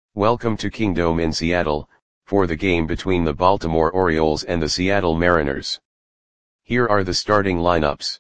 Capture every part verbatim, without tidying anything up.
Welcome to Kingdome in Seattle, for the game between the Baltimore Orioles and the Seattle Mariners. Here are the starting lineups.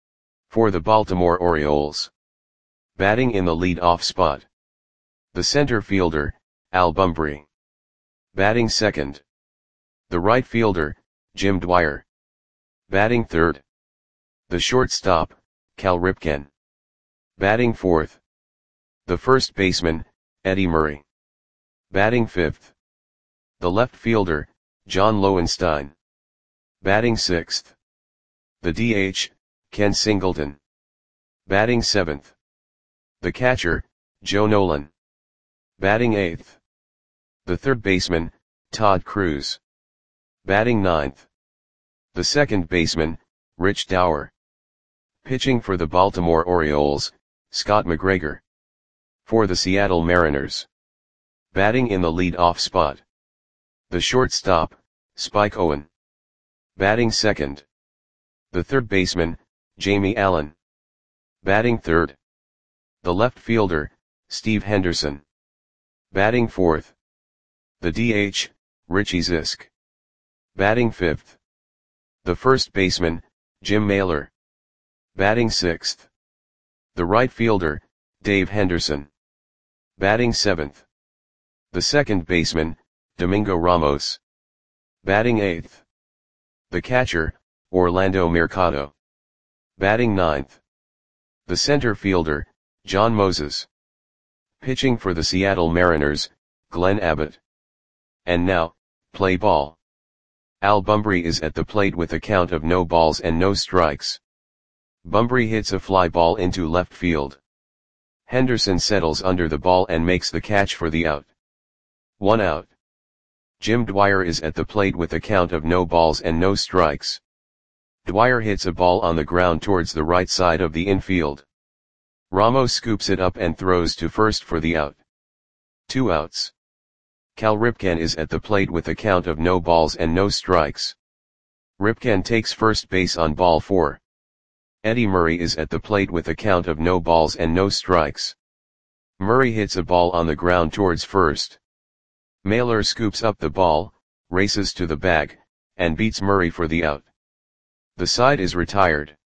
For the Baltimore Orioles. Batting in the lead-off spot. The center fielder, Al Bumbry. Batting second. The right fielder, Jim Dwyer. Batting third. The shortstop, Cal Ripken. Batting fourth. The first baseman, Eddie Murray. Batting fifth. The left fielder, John Lowenstein. Batting sixth. The D H, Ken Singleton. Batting seventh. The catcher, Joe Nolan. Batting eighth. The third baseman, Todd Cruz. Batting ninth. The second baseman, Rich Dauer. Pitching for the Baltimore Orioles, Scott McGregor. For the Seattle Mariners. Batting in the lead-off spot. The shortstop, Spike Owen. Batting second. The third baseman, Jamie Allen. Batting third. The left fielder, Steve Henderson. Batting fourth. The D H, Richie Zisk. Batting fifth. The first baseman, Jim Mailer. Batting sixth. The right fielder, Dave Henderson. Batting seventh. The second baseman, Domingo Ramos. Batting eighth. The catcher, Orlando Mercado. Batting ninth. The center fielder, John Moses. Pitching for the Seattle Mariners, Glenn Abbott. And now, play ball. Al Bumbry is at the plate with a count of no balls and no strikes. Bumbry hits a fly ball into left field. Henderson settles under the ball and makes the catch for the out. One out. Jim Dwyer is at the plate with a count of no balls and no strikes. Dwyer hits a ball on the ground towards the right side of the infield. Ramos scoops it up and throws to first for the out. Two outs. Cal Ripken is at the plate with a count of no balls and no strikes. Ripken takes first base on ball four. Eddie Murray is at the plate with a count of no balls and no strikes. Murray hits a ball on the ground towards first. Mailer scoops up the ball, races to the bag, and beats Murray for the out. The side is retired.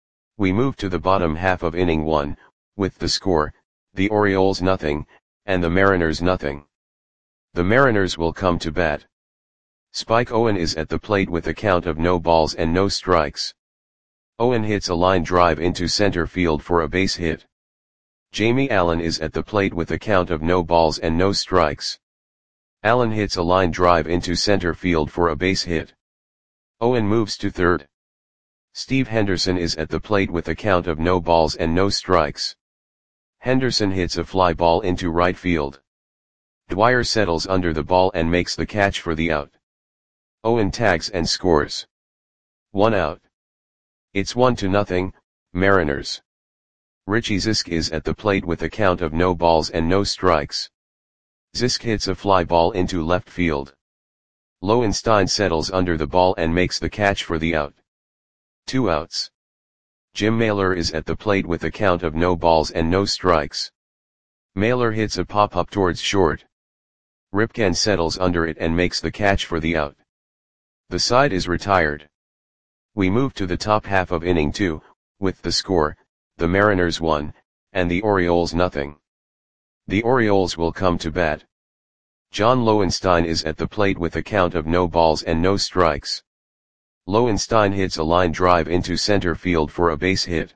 We move to the bottom half of inning one, with the score, the Orioles nothing, and the Mariners nothing. The Mariners will come to bat. Spike Owen is at the plate with a count of no balls and no strikes. Owen hits a line drive into center field for a base hit. Jamie Allen is at the plate with a count of no balls and no strikes. Allen hits a line drive into center field for a base hit. Owen moves to third. Steve Henderson is at the plate with a count of no balls and no strikes. Henderson hits a fly ball into right field. Dwyer settles under the ball and makes the catch for the out. Owen tags and scores. One out. It's one to nothing, Mariners. Richie Zisk is at the plate with a count of no balls and no strikes. Zisk hits a fly ball into left field. Lowenstein settles under the ball and makes the catch for the out. Two outs. Jim Mailer is at the plate with a count of no balls and no strikes. Mailer hits a pop-up towards short. Ripken settles under it and makes the catch for the out. The side is retired. We move to the top half of inning two, with the score, the Mariners one, and the Orioles nothing. The Orioles will come to bat. John Lowenstein is at the plate with a count of no balls and no strikes. Lowenstein hits a line drive into center field for a base hit.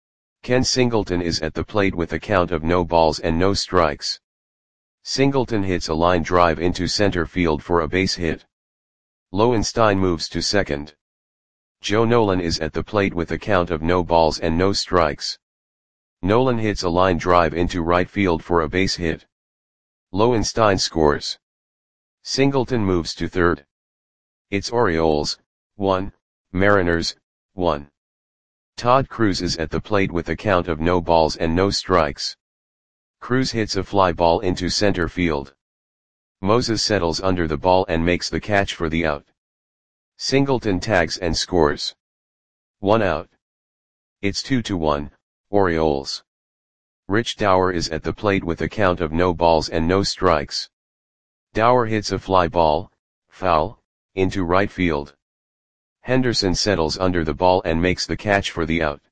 Ken Singleton is at the plate with a count of no balls and no strikes. Singleton hits a line drive into center field for a base hit. Lowenstein moves to second. Joe Nolan is at the plate with a count of no balls and no strikes. Nolan hits a line drive into right field for a base hit. Lowenstein scores. Singleton moves to third. It's Orioles, one, Mariners, one. Todd Cruz is at the plate with a count of no balls and no strikes. Cruz hits a fly ball into center field. Moses settles under the ball and makes the catch for the out. Singleton tags and scores. One out. It's two to one, Orioles. Rich Dauer is at the plate with a count of no balls and no strikes. Dower hits a fly ball, foul, into right field. Henderson settles under the ball and makes the catch for the out.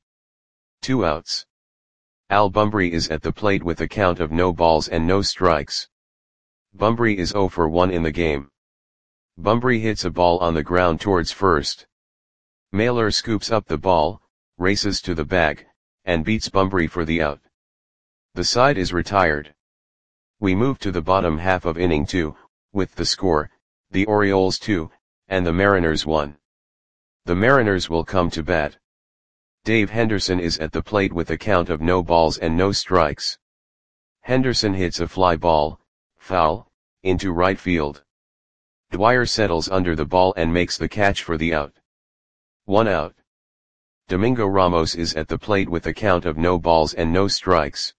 Two outs. Al Bumbry is at the plate with a count of no balls and no strikes. Bumbry is oh for one in the game. Bumbry hits a ball on the ground towards first. Mailer scoops up the ball, races to the bag, and beats Bumbry for the out. The side is retired. We move to the bottom half of inning two, with the score, the Orioles two, and the Mariners one. The Mariners will come to bat. Dave Henderson is at the plate with a count of no balls and no strikes. Henderson hits a fly ball, foul, into right field. Dwyer settles under the ball and makes the catch for the out. One out. Domingo Ramos is at the plate with a count of no balls and no strikes.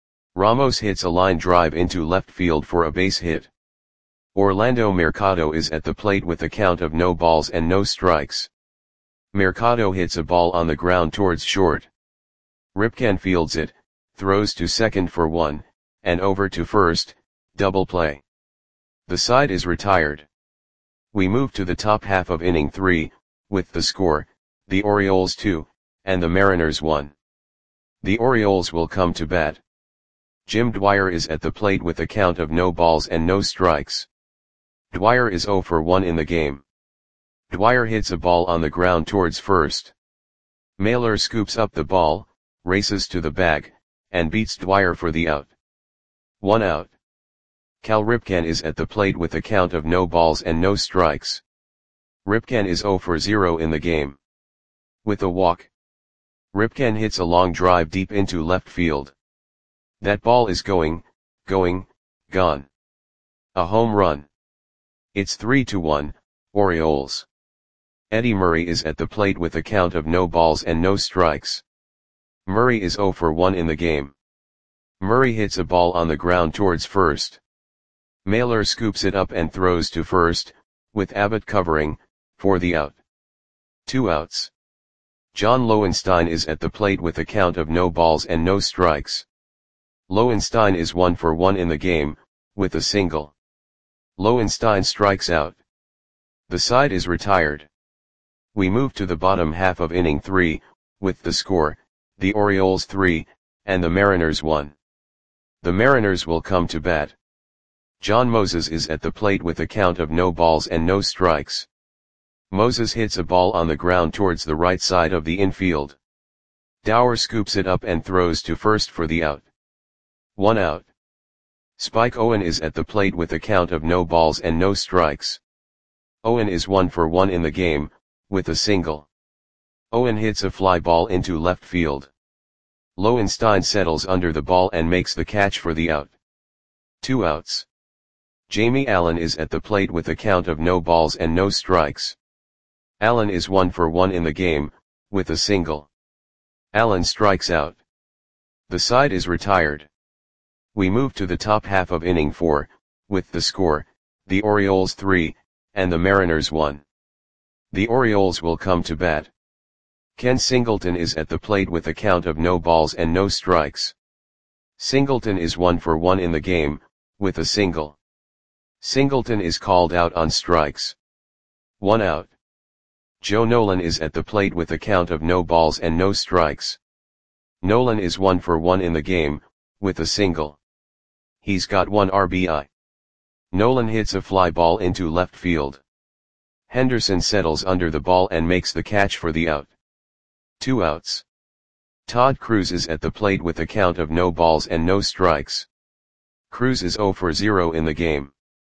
Ramos hits a line drive into left field for a base hit. Orlando Mercado is at the plate with a count of no balls and no strikes. Mercado hits a ball on the ground towards short. Ripken fields it, throws to second for one, and over to first, double play. The side is retired. We move to the top half of inning three, with the score, the Orioles two, and the Mariners one. The Orioles will come to bat. Jim Dwyer is at the plate with a count of no balls and no strikes. Dwyer is oh for one in the game. Dwyer hits a ball on the ground towards first. Mailer scoops up the ball, races to the bag, and beats Dwyer for the out. One out. Cal Ripken is at the plate with a count of no balls and no strikes. Ripken is oh for zero in the game. With a walk. Ripken hits a long drive deep into left field. That ball is going, going, gone. A home run. It's three to one, Orioles. Eddie Murray is at the plate with a count of no balls and no strikes. Murray is oh for one in the game. Murray hits a ball on the ground towards first. Mailer scoops it up and throws to first, with Abbott covering, for the out. Two outs. John Lowenstein is at the plate with a count of no balls and no strikes. Lowenstein is one for one in the game, with a single. Lowenstein strikes out. The side is retired. We move to the bottom half of inning three, with the score, the Orioles three, and the Mariners one. The Mariners will come to bat. John Moses is at the plate with a count of no balls and no strikes. Moses hits a ball on the ground towards the right side of the infield. Dower scoops it up and throws to first for the out. One out. Spike Owen is at the plate with a count of no balls and no strikes. Owen is one for one in the game, with a single. Owen hits a fly ball into left field. Lowenstein settles under the ball and makes the catch for the out. Two outs. Jamie Allen is at the plate with a count of no balls and no strikes. Allen is one for one in the game, with a single. Allen strikes out. The side is retired. We move to the top half of inning four, with the score, the Orioles three, and the Mariners one. The Orioles will come to bat. Ken Singleton is at the plate with a count of no balls and no strikes. Singleton is one for one in the game, with a single. Singleton is called out on strikes. One out. Joe Nolan is at the plate with a count of no balls and no strikes. Nolan is one for one in the game, with a single. He's got one R B I. Nolan hits a fly ball into left field. Henderson settles under the ball and makes the catch for the out. Two outs. Todd Cruz is at the plate with a count of no balls and no strikes. Cruz is oh for zero in the game.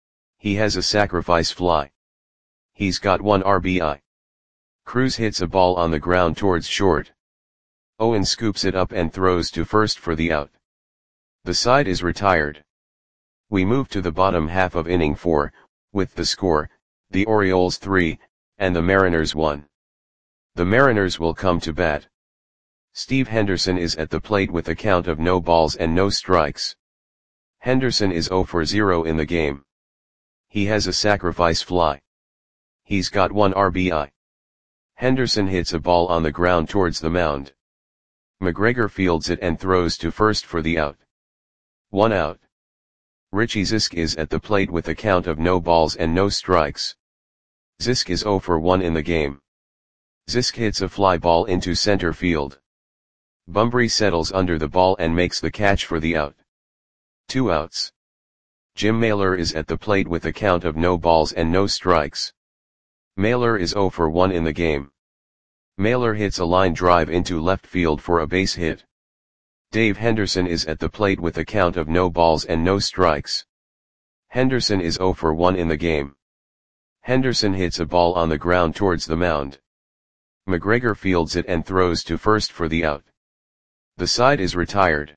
He has a sacrifice fly. He's got one R B I. Cruz hits a ball on the ground towards short. Owen scoops it up and throws to first for the out. The side is retired. We move to the bottom half of inning four, with the score, the Orioles three, and the Mariners one. The Mariners will come to bat. Steve Henderson is at the plate with a count of no balls and no strikes. Henderson is oh for zero in the game. He has a sacrifice fly. He's got one R B I. Henderson hits a ball on the ground towards the mound. McGregor fields it and throws to first for the out. One out. Richie Zisk is at the plate with a count of no balls and no strikes. Zisk is zero for one in the game. Zisk hits a fly ball into center field. Bunbury settles under the ball and makes the catch for the out. Two outs. Jim Mailer is at the plate with a count of no balls and no strikes. Mailer is zero for one in the game. Mailer hits a line drive into left field for a base hit. Dave Henderson is at the plate with a count of no balls and no strikes. Henderson is zero for one in the game. Henderson hits a ball on the ground towards the mound. McGregor fields it and throws to first for the out. The side is retired.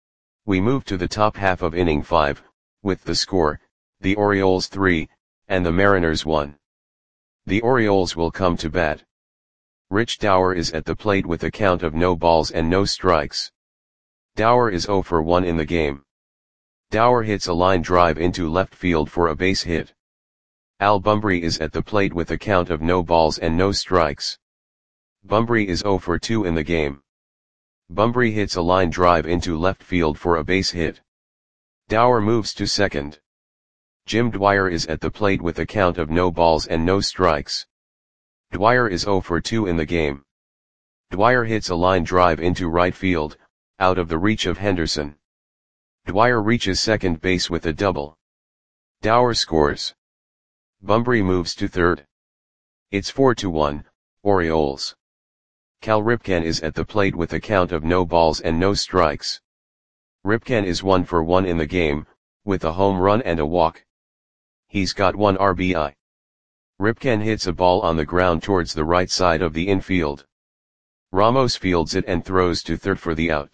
We move to the top half of inning five, with the score, the Orioles three, and the Mariners one. The Orioles will come to bat. Rich Dower is at the plate with a count of no balls and no strikes. Dower is zero for one in the game. Dower hits a line drive into left field for a base hit. Al Bunbury is at the plate with a count of no balls and no strikes. Bunbury is zero for two in the game. Bunbury hits a line drive into left field for a base hit. Dower moves to second. Jim Dwyer is at the plate with a count of no balls and no strikes. Dwyer is zero for two in the game. Dwyer hits a line drive into right field, out of the reach of Henderson. Dwyer reaches second base with a double. Dower scores. Bunbury moves to third. It's four to one, Orioles. Cal Ripken is at the plate with a count of no balls and no strikes. Ripken is one for one in the game, with a home run and a walk. He's got one R B I. Ripken hits a ball on the ground towards the right side of the infield. Ramos fields it and throws to third for the out.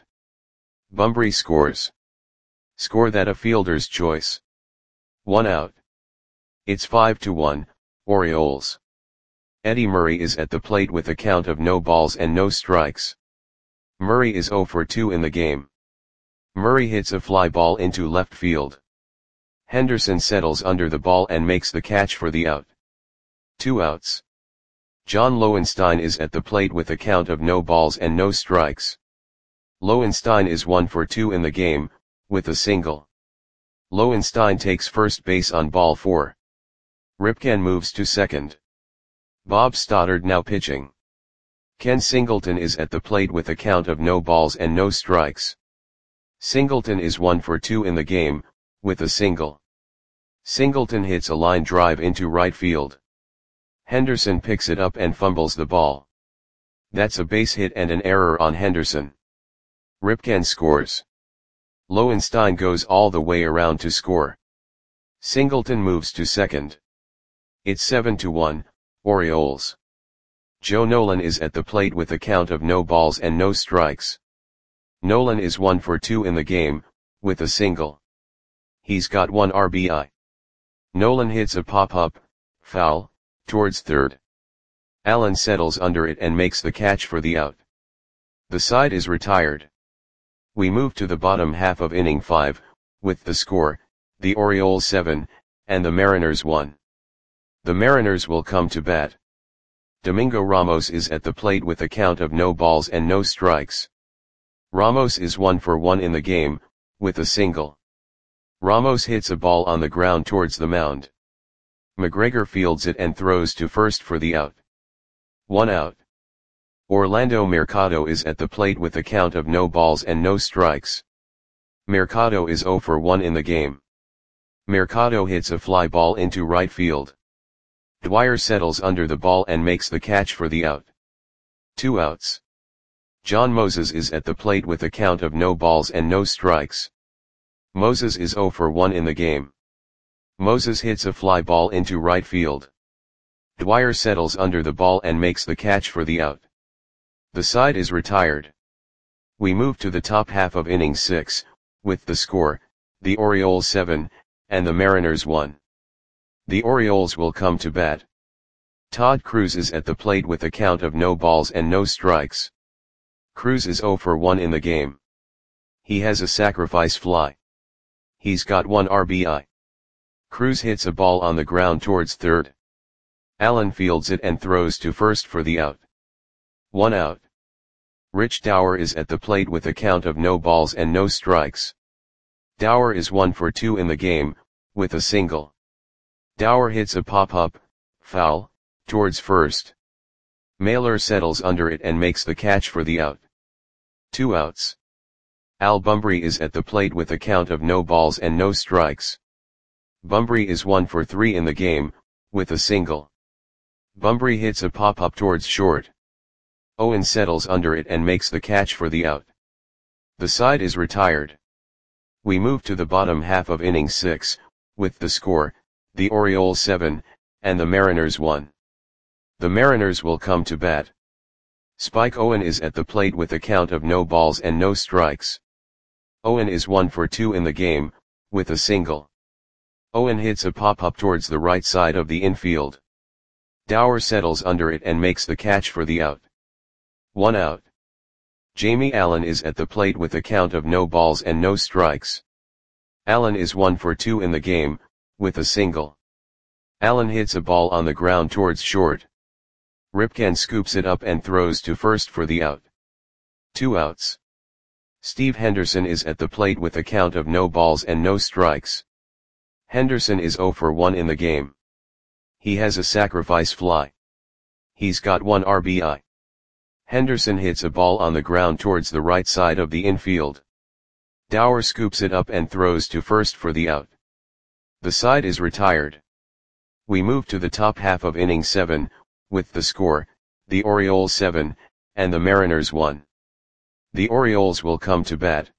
Bunbury scores. Score that a fielder's choice. One out. It's five to one, Orioles. Eddie Murray is at the plate with a count of no balls and no strikes. Murray is zero for two in the game. Murray hits a fly ball into left field. Henderson settles under the ball and makes the catch for the out. Two outs. John Lowenstein is at the plate with a count of no balls and no strikes. Lowenstein is one for two in the game, with a single. Lowenstein takes first base on ball four. Ripken moves to second. Bob Stoddard now pitching. Ken Singleton is at the plate with a count of no balls and no strikes. Singleton is one for two in the game, with a single. Singleton hits a line drive into right field. Henderson picks it up and fumbles the ball. That's a base hit and an error on Henderson. Ripken scores. Lowenstein goes all the way around to score. Singleton moves to second. It's seven to one, Orioles. Joe Nolan is at the plate with a count of no balls and no strikes. Nolan is one for two in the game, with a single. He's got one R B I. Nolan hits a pop-up, foul, towards third. Allen settles under it and makes the catch for the out. The side is retired. We move to the bottom half of inning five, with the score, the Orioles seven, and the Mariners one. The Mariners will come to bat. Domingo Ramos is at the plate with a count of no balls and no strikes. Ramos is one for one in the game, with a single. Ramos hits a ball on the ground towards the mound. McGregor fields it and throws to first for the out. One out. Orlando Mercado is at the plate with a count of no balls and no strikes. Mercado is zero for one in the game. Mercado hits a fly ball into right field. Dwyer settles under the ball and makes the catch for the out. Two outs. John Moses is at the plate with a count of no balls and no strikes. Moses is zero for one in the game. Moses hits a fly ball into right field. Dwyer settles under the ball and makes the catch for the out. The side is retired. We move to the top half of inning six, with the score, the Orioles seven, and the Mariners one. The Orioles will come to bat. Todd Cruz is at the plate with a count of no balls and no strikes. Cruz is zero for one in the game. He has a sacrifice fly. He's got one R B I. Cruz hits a ball on the ground towards third. Allen fields it and throws to first for the out. One out. Rich Dower is at the plate with a count of no balls and no strikes. Dower is one for two in the game, with a single. Dower hits a pop-up, foul, towards first. Mailer settles under it and makes the catch for the out. Two outs. Al Bumbry is at the plate with a count of no balls and no strikes. Bumbry is one for three in the game, with a single. Bumbry hits a pop-up towards short. Owen settles under it and makes the catch for the out. The side is retired. We move to the bottom half of inning six, with the score, the Orioles seven, and the Mariners one. The Mariners will come to bat. Spike Owen is at the plate with a count of no balls and no strikes. Owen is one for two in the game, with a single. Owen hits a pop-up towards the right side of the infield. Dower settles under it and makes the catch for the out. One out. Jamie Allen is at the plate with a count of no balls and no strikes. Allen is one for two in the game, with a single. Allen hits a ball on the ground towards short. Ripken scoops it up and throws to first for the out. Two outs. Steve Henderson is at the plate with a count of no balls and no strikes. Henderson is zero for one in the game. He has a sacrifice fly. He's got one R B I. Henderson hits a ball on the ground towards the right side of the infield. Dower scoops it up and throws to first for the out. The side is retired. We move to the top half of inning seven, with the score, the Orioles seven, and the Mariners one. The Orioles will come to bat.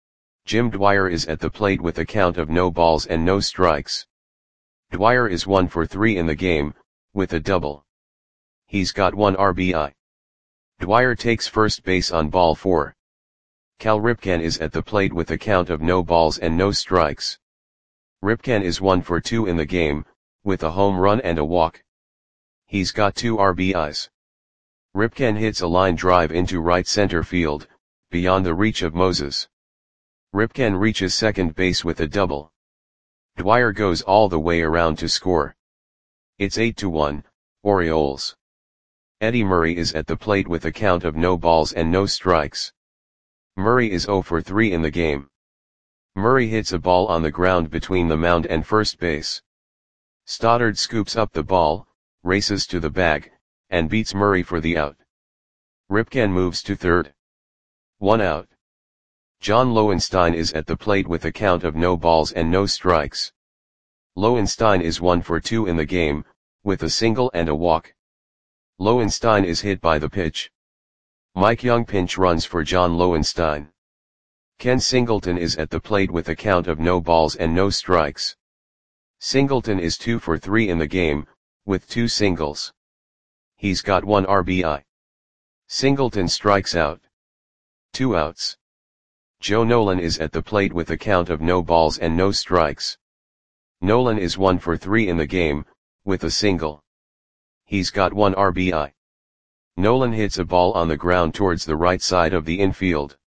Jim Dwyer is at the plate with a count of no balls and no strikes. Dwyer is one for three in the game, with a double. He's got one R B I. Dwyer takes first base on ball four. Cal Ripken is at the plate with a count of no balls and no strikes. Ripken is one for two in the game, with a home run and a walk. He's got two R B Is. Ripken hits a line drive into right center field, beyond the reach of Moses. Ripken reaches second base with a double. Dwyer goes all the way around to score. It's eight to one, Orioles. Eddie Murray is at the plate with a count of no balls and no strikes. Murray is zero for three in the game. Murray hits a ball on the ground between the mound and first base. Stoddard scoops up the ball, races to the bag, and beats Murray for the out. Ripken moves to third. One out. John Lowenstein is at the plate with a count of no balls and no strikes. Lowenstein is one for two in the game, with a single and a walk. Lowenstein is hit by the pitch. Mike Young pinch runs for John Lowenstein. Ken Singleton is at the plate with a count of no balls and no strikes. Singleton is two for three in the game, with two singles. He's got one R B I. Singleton strikes out. Two outs. Joe Nolan is at the plate with a count of no balls and no strikes. Nolan is one for three in the game, with a single. He's got one R B I. Nolan hits a ball on the ground towards the right side of the infield.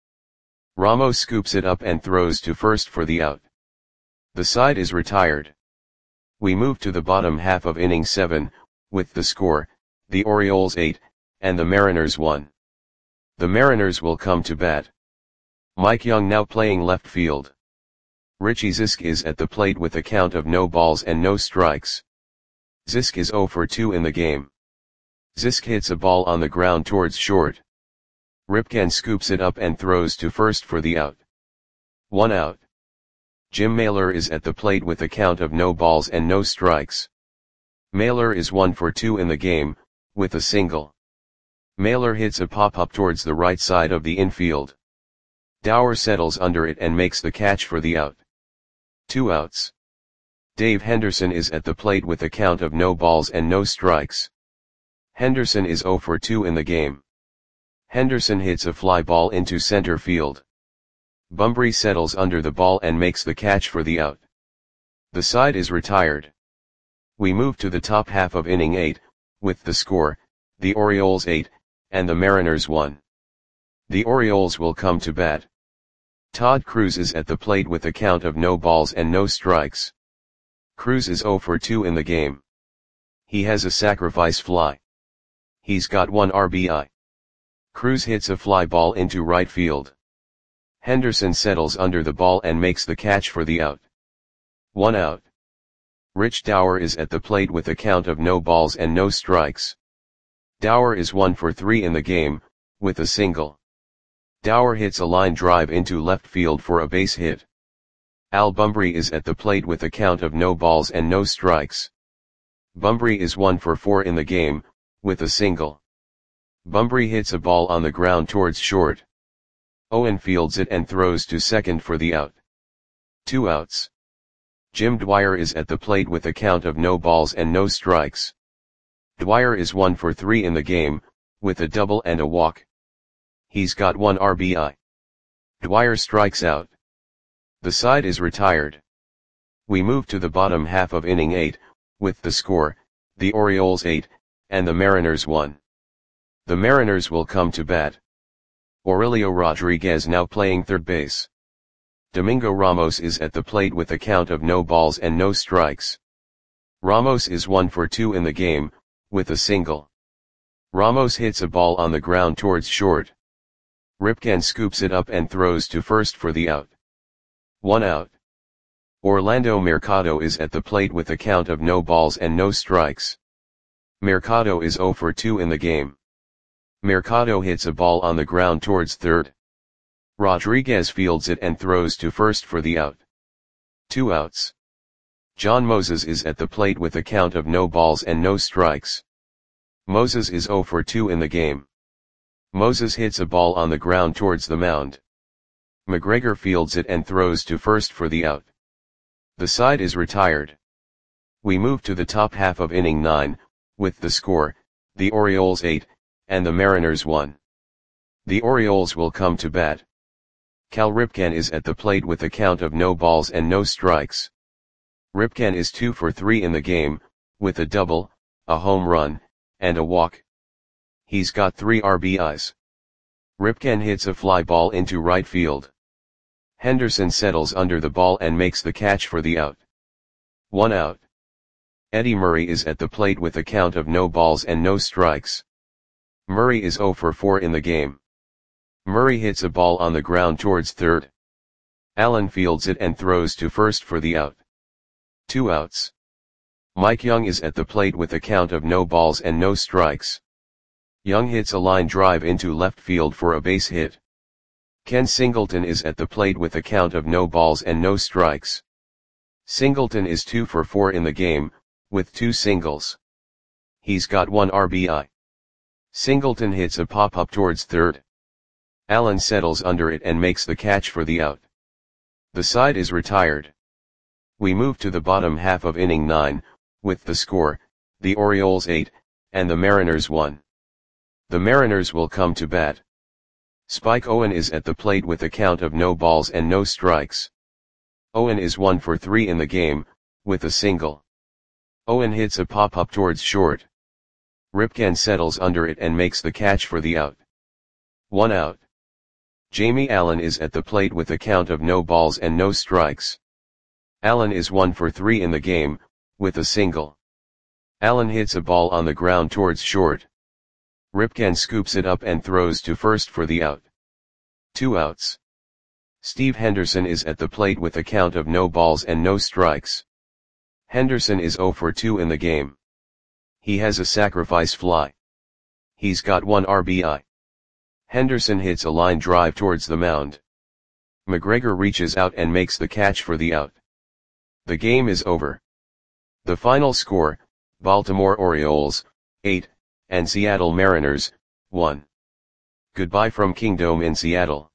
Ramos scoops it up and throws to first for the out. The side is retired. We move to the bottom half of inning seven, with the score, the Orioles eight, and the Mariners one. The Mariners will come to bat. Mike Young now playing left field. Richie Zisk is at the plate with a count of no balls and no strikes. Zisk is zero for two in the game. Zisk hits a ball on the ground towards short. Ripken scoops it up and throws to first for the out. One out. Jim Mailer is at the plate with a count of no balls and no strikes. Mailer is one for two in the game, with a single. Mailer hits a pop-up towards the right side of the infield. Dower settles under it and makes the catch for the out. Two outs. Dave Henderson is at the plate with a count of no balls and no strikes. Henderson is zero for two in the game. Henderson hits a fly ball into center field. Bumbry settles under the ball and makes the catch for the out. The side is retired. We move to the top half of inning eight, with the score, the Orioles eight, and the Mariners one. The Orioles will come to bat. Todd Cruz is at the plate with a count of no balls and no strikes. Cruz is zero for two in the game. He has a sacrifice fly. He's got one R B I. Cruz hits a fly ball into right field. Henderson settles under the ball and makes the catch for the out. One out. Rich Dower is at the plate with a count of no balls and no strikes. Dower is one for three in the game, with a single. Dower hits a line drive into left field for a base hit. Al Bumbry is at the plate with a count of no balls and no strikes. Bumbry is one for four in the game, with a single. Bumbry hits a ball on the ground towards short. Owen fields it and throws to second for the out. Two outs. Jim Dwyer is at the plate with a count of no balls and no strikes. Dwyer is one for three in the game, with a double and a walk. He's got one R B I. Dwyer strikes out. The side is retired. We move to the bottom half of inning eight, with the score, the Orioles eight, and the Mariners one. The Mariners will come to bat. Aurelio Rodriguez now playing third base. Domingo Ramos is at the plate with a count of no balls and no strikes. Ramos is one for two in the game, with a single. Ramos hits a ball on the ground towards short. Ripken scoops it up and throws to first for the out. One out. Orlando Mercado is at the plate with a count of no balls and no strikes. Mercado is zero for two in the game. Mercado hits a ball on the ground towards third. Rodriguez fields it and throws to first for the out. Two outs. John Moses is at the plate with a count of no balls and no strikes. Moses is zero for two in the game. Moses hits a ball on the ground towards the mound. McGregor fields it and throws to first for the out. The side is retired. We move to the top half of inning nine, with the score, the Orioles eight, and the Mariners one. The Orioles will come to bat. Cal Ripken is at the plate with a count of no balls and no strikes. Ripken is two for three in the game, with a double, a home run, and a walk. He's got three R B Is. Ripken hits a fly ball into right field. Henderson settles under the ball and makes the catch for the out. One out. Eddie Murray is at the plate with a count of no balls and no strikes. Murray is zero for four in the game. Murray hits a ball on the ground towards third. Allen fields it and throws to first for the out. Two outs. Mike Young is at the plate with a count of no balls and no strikes. Young hits a line drive into left field for a base hit. Ken Singleton is at the plate with a count of no balls and no strikes. Singleton is two for four in the game, with two singles. He's got one R B I. Singleton hits a pop-up towards third. Allen settles under it and makes the catch for the out. The side is retired. We move to the bottom half of inning nine, with the score, the Orioles eight, and the Mariners one. The Mariners will come to bat. Spike Owen is at the plate with a count of no balls and no strikes. Owen is one for three in the game, with a single. Owen hits a pop-up towards short. Ripken settles under it and makes the catch for the out. One out. Jamie Allen is at the plate with a count of no balls and no strikes. Allen is one for three in the game, with a single. Allen hits a ball on the ground towards short. Ripken scoops it up and throws to first for the out. Two outs. Steve Henderson is at the plate with a count of no balls and no strikes. Henderson is zero for two in the game. He has a sacrifice fly. He's got one R B I. Henderson hits a line drive towards the mound. McGregor reaches out and makes the catch for the out. The game is over. The final score, Baltimore Orioles, eight, and Seattle Mariners, one. Goodbye from Kingdome in Seattle.